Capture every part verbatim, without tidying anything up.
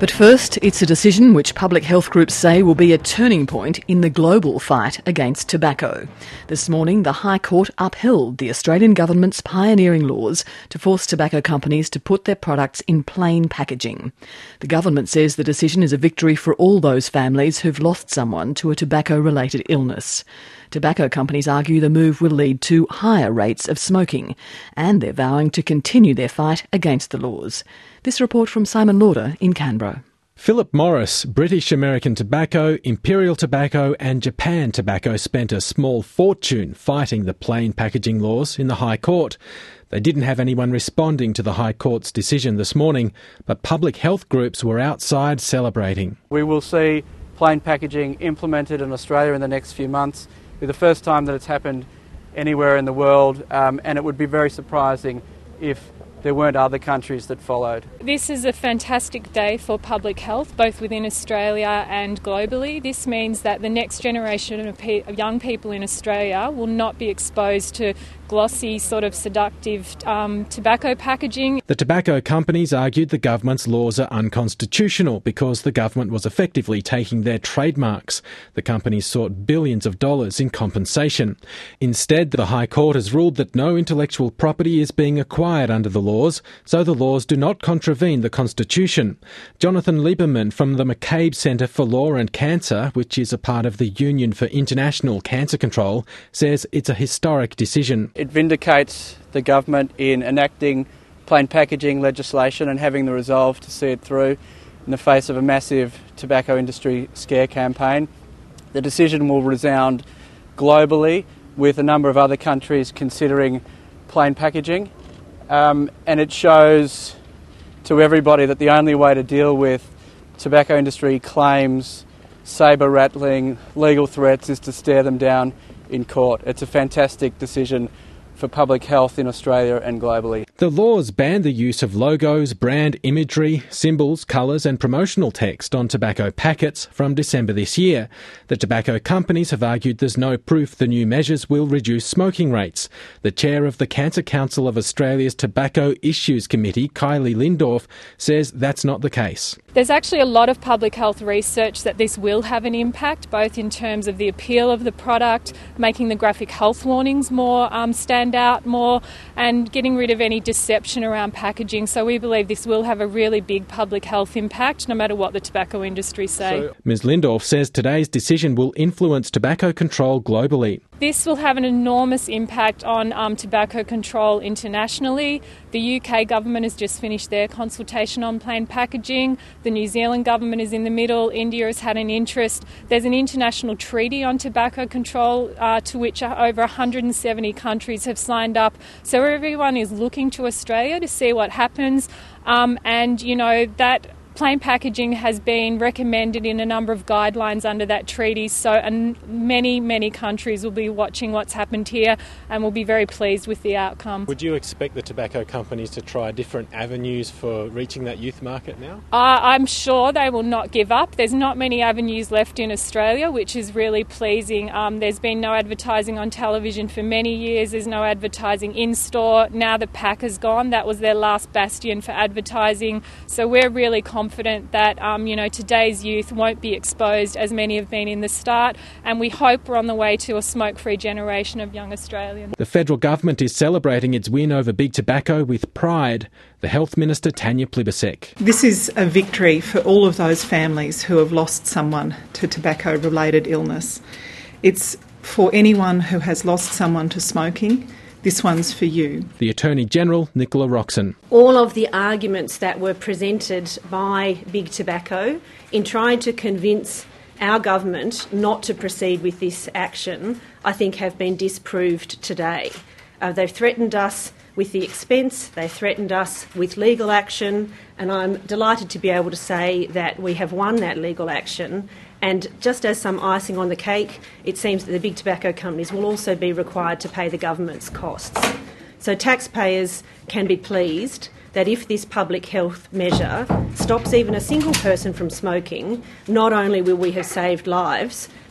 But first, it's a decision which public health groups say will be a turning point in the global fight against tobacco. This morning, the High Court upheld the Australian government's pioneering laws to force tobacco companies to put their products in plain packaging. The government says the decision is a victory for all those families who've lost someone to a tobacco-related illness. Tobacco companies argue the move will lead to higher rates of smoking, and they're vowing to continue their fight against the laws. This report from Simon Lauder in Canberra. Philip Morris, British American Tobacco, Imperial Tobacco and Japan Tobacco spent a small fortune fighting the plain packaging laws in the High Court. They didn't have anyone responding to the High Court's decision this morning, but public health groups were outside celebrating. We will see plain packaging implemented in Australia in the next few months. It'll be the first time that it's happened anywhere in the world, um, and it would be very surprising if there weren't other countries that followed. This is a fantastic day for public health, both within Australia and globally. This means that the next generation of, pe- of young people in Australia will not be exposed to glossy, sort of seductive um, tobacco packaging. The tobacco companies argued the government's laws are unconstitutional because the government was effectively taking their trademarks. The companies sought billions of dollars in compensation. Instead, the High Court has ruled that no intellectual property is being acquired under the laws, so the laws do not contravene the Constitution. Jonathan Lieberman from the McCabe Centre for Law and Cancer, which is a part of the Union for International Cancer Control, says it's a historic decision. It vindicates the government in enacting plain packaging legislation and having the resolve to see it through in the face of a massive tobacco industry scare campaign. The decision will resound globally, with a number of other countries considering plain packaging. Um, and it shows to everybody that the only way to deal with tobacco industry claims, sabre-rattling, legal threats is to stare them down in court. It's a fantastic decision for public health in Australia and globally. The laws ban the use of logos, brand imagery, symbols, colours and promotional text on tobacco packets from December this year. The tobacco companies have argued there's no proof the new measures will reduce smoking rates. The chair of the Cancer Council of Australia's Tobacco Issues Committee, Kylie Lindorf, says that's not the case. There's actually a lot of public health research that this will have an impact, both in terms of the appeal of the product, making the graphic health warnings more um, stand out more, and getting rid of any deception around packaging. So we believe this will have a really big public health impact, no matter what the tobacco industry say. So, Miz Lindorf says today's decision will influence tobacco control globally. This will have an enormous impact on um, tobacco control internationally. The U K government has just finished their consultation on plain packaging. The New Zealand government is in the middle. India has had an interest. There's an international treaty on tobacco control uh, to which over one hundred seventy countries have signed up. So everyone is looking to Australia to see what happens. Um, and, you know, that plain packaging has been recommended in a number of guidelines under that treaty, so and many, many countries will be watching what's happened here and will be very pleased with the outcome. Would you expect the tobacco companies to try different avenues for reaching that youth market now? Uh, I'm sure they will not give up. There's not many avenues left in Australia, which is really pleasing. Um, there's been no advertising on television for many years. There's no advertising in-store. Now the pack has gone. That was their last bastion for advertising. So we're really confident confident that um, you know today's youth won't be exposed as many have been in the start, and we hope we're on the way to a smoke-free generation of young Australians. The federal government is celebrating its win over big tobacco with pride. The Health Minister, Tanya Plibersek. This is a victory for all of those families who have lost someone to tobacco-related illness. It's for anyone who has lost someone to smoking. This one's for you. The Attorney-General, Nicola Roxon. All of the arguments that were presented by Big Tobacco in trying to convince our government not to proceed with this action, I think have been disproved today. Uh, they've threatened us with the expense, they threatened us with legal action, and I'm delighted to be able to say that we have won that legal action. And just as some icing on the cake, it seems that the big tobacco companies will also be required to pay the government's costs. So taxpayers can be pleased that if this public health measure stops even a single person from smoking, not only will we have saved lives,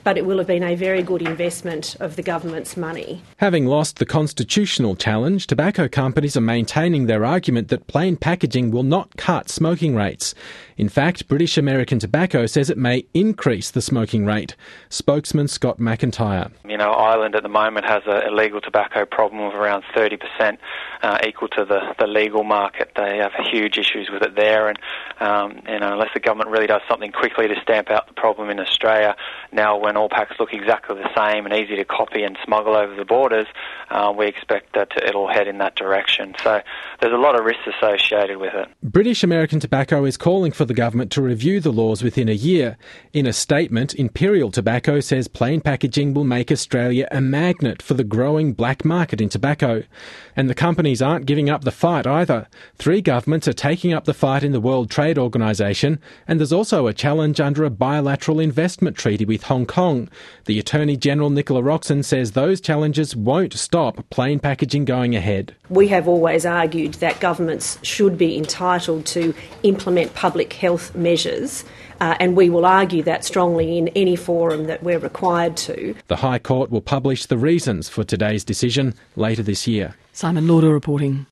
but it will have been a very good investment of the government's money. Having lost the constitutional challenge, tobacco companies are maintaining their argument that plain packaging will not cut smoking rates. In fact, British American Tobacco says it may increase the smoking rate. Spokesman Scott McIntyre. You know, Ireland at the moment has a illegal tobacco problem of around thirty percent, uh, equal to the, the legal market. They have huge issues with it there, and um, you know, unless the government really does something quickly to stamp out the problem in Australia, now when all packs look exactly the same and easy to copy and smuggle over the borders, uh, we expect that it'll head in that direction. So there's a lot of risks associated with it. British American Tobacco is calling for the government to review the laws within a year. In a statement, Imperial Tobacco says plain packaging will make Australia a magnet for the growing black market in tobacco. And the companies aren't giving up the fight either. Three governments are taking up the fight in the World Trade Organisation, and there's also a challenge under a bilateral investment treaty with Hong Kong. The Attorney General Nicola Roxon says those challenges won't stop plain packaging going ahead. We have always argued that governments should be entitled to implement public health measures, uh, and we will argue that strongly in any forum that we're required to. The High Court will publish the reasons for today's decision later this year. Simon Lauder reporting.